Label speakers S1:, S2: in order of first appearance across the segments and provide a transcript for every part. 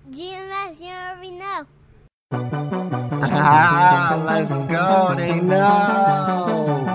S1: GMS, you already know.
S2: Let's go, they know.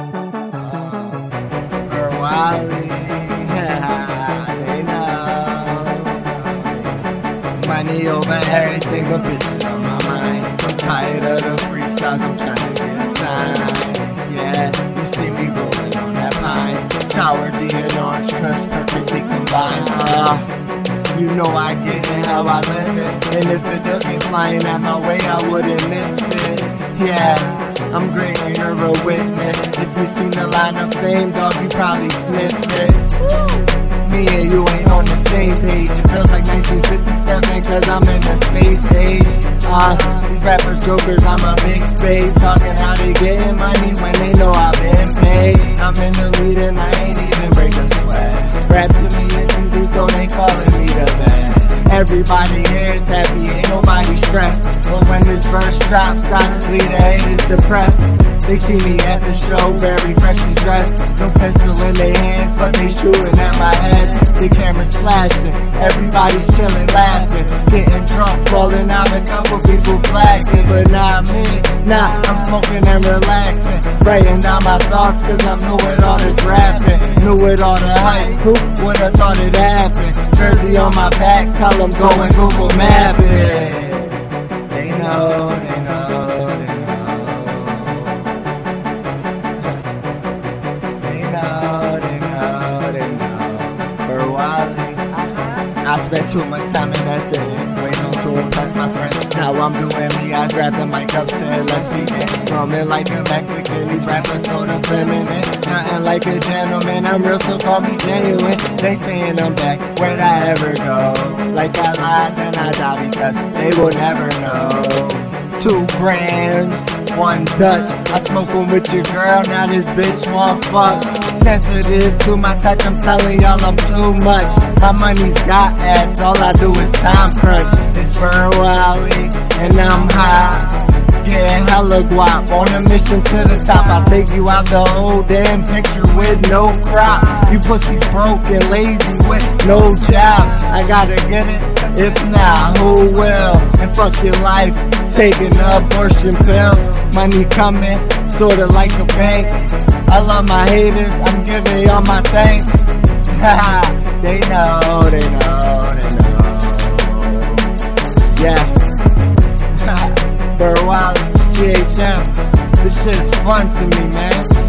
S2: Wally, they know. Money over everything, but bitches on my mind. I'm tired of the freestyles, I'm trying to get signed. Yeah, you see me rolling on that pine. Sour D and orange cuss perfectly combined. You know I get it, how I live it. And if it doesn't flying at my way, I wouldn't miss it. Yeah, I'm great and you're a witness. If you seen the line of fame, dog, you probably sniffed it. Me and you ain't on the same page. It feels like 1957 cause I'm in the space age. These rappers jokers, I'm a big spade. Talking how they getting money when they know I've been paid. I'm in the lead and I ain't even break a sweat. Rap to me is easy so they calling me the best. Everybody here is happy, ain't nobody stressed. But when this verse drops, honestly the haters depressed. They see me at the show, very freshly dressed. No pistol in their hands, but they shooting at my head. The camera's flashing, everybody's chilling, laughing. Getting drunk, falling out, a couple people blacking. But not me, nah, I'm smoking and relaxing. Writing down my thoughts, cause I'm new with all this rapping. New with all the hype, who would've thought it happened? Jersey on my back, tell them go and Google Map it. They know, they know, they know. I spent too much time investing, waiting on to impress my friends. Now I'm doing me, I was rapping Mike upset, let's begin. Roaming like a Mexican, these rappers so feminine. Nothing like a gentleman, I'm real so call me genuine. They saying I'm back, where'd I ever go? Like I lied, then I die because they will never know. 2 grams, 1 Dutch, I smoke 'em with your girl, now this bitch want fuck. Sensitive to my touch, I'm telling y'all I'm too much. My money's got abs, all I do is time crunch. It's Burr Wally, and I'm high. Getting hella guap, on a mission to the top. I'll take you out the whole damn picture with no crop. You pussies broke and lazy with no job. I gotta get it, if not, who will? And fuck your life, taking an abortion pill. Money coming, sorta like a bank. I love my haters, I'm giving y'all my thanks. They know, they know, they know. Yeah. Burr Wally, GHM. This shit's fun to me, man.